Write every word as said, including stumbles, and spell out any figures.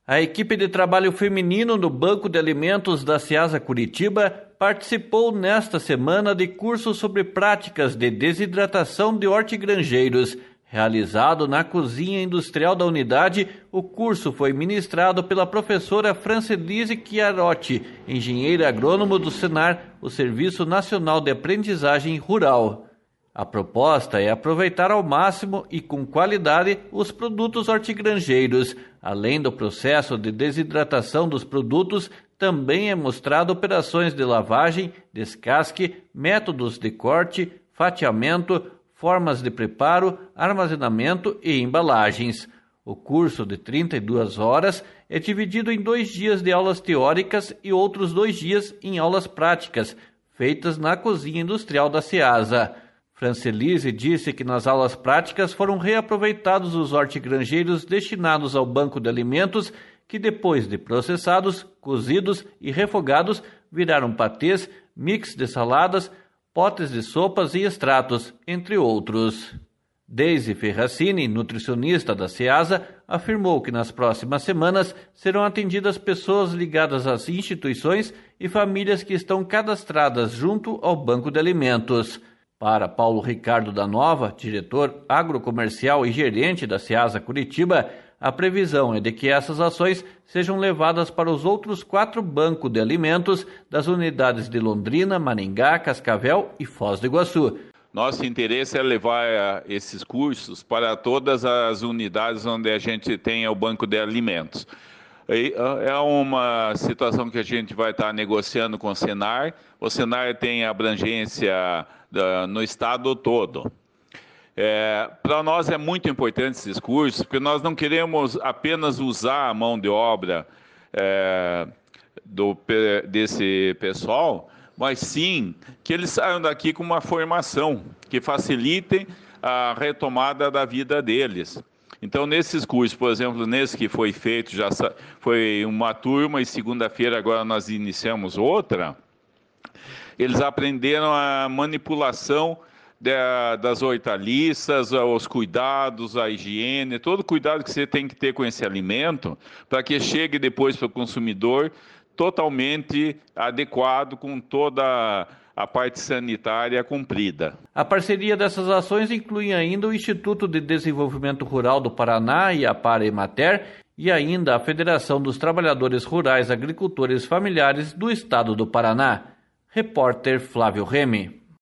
A equipe de trabalho feminino no Banco de Alimentos da Ceasa Curitiba participou nesta semana de curso sobre práticas de desidratação de hortigranjeiros. Realizado na cozinha industrial da unidade, o curso foi ministrado pela professora Francelise Chiarotti, engenheira agrônomo do Senar, o Serviço Nacional de Aprendizagem Rural. A proposta é aproveitar ao máximo e com qualidade os produtos hortigranjeiros. Além do processo de desidratação dos produtos, também é mostrado operações de lavagem, descasque, métodos de corte, fatiamento, formas de preparo, armazenamento e embalagens. O curso de trinta e duas horas é dividido em dois dias de aulas teóricas e outros dois dias em aulas práticas, feitas na cozinha industrial da Ceasa. Francelise disse que nas aulas práticas foram reaproveitados os hortigranjeiros destinados ao banco de alimentos, que depois de processados, cozidos e refogados, viraram patês, mix de saladas, potes de sopas e extratos, entre outros. Deise Ferracini, nutricionista da Ceasa, afirmou que nas próximas semanas serão atendidas pessoas ligadas às instituições e famílias que estão cadastradas junto ao banco de alimentos. Para Paulo Ricardo da Nova, diretor agrocomercial e gerente da Ceasa Curitiba, a previsão é de que essas ações sejam levadas para os outros quatro bancos de alimentos das unidades de Londrina, Maringá, Cascavel e Foz do Iguaçu. Nosso interesse é levar esses cursos para todas as unidades onde a gente tem o banco de alimentos. É uma situação que a gente vai estar negociando com o Senar. O Senar tem abrangência no estado todo. É, para nós é muito importante esses cursos, porque nós não queremos apenas usar a mão de obra é, do, desse pessoal, mas sim que eles saiam daqui com uma formação que facilite a retomada da vida deles. Então, nesses cursos, por exemplo, nesse que foi feito, já foi uma turma e segunda-feira agora nós iniciamos outra, eles aprenderam a manipulação das hortaliças, os cuidados, a higiene, todo o cuidado que você tem que ter com esse alimento para que chegue depois para o consumidor totalmente adequado com toda a parte sanitária cumprida. A parceria dessas ações inclui ainda o Instituto de Desenvolvimento Rural do Paraná e a Par-Emater e ainda a Federação dos Trabalhadores Rurais Agricultores Familiares do Estado do Paraná. Repórter Flávio Remy.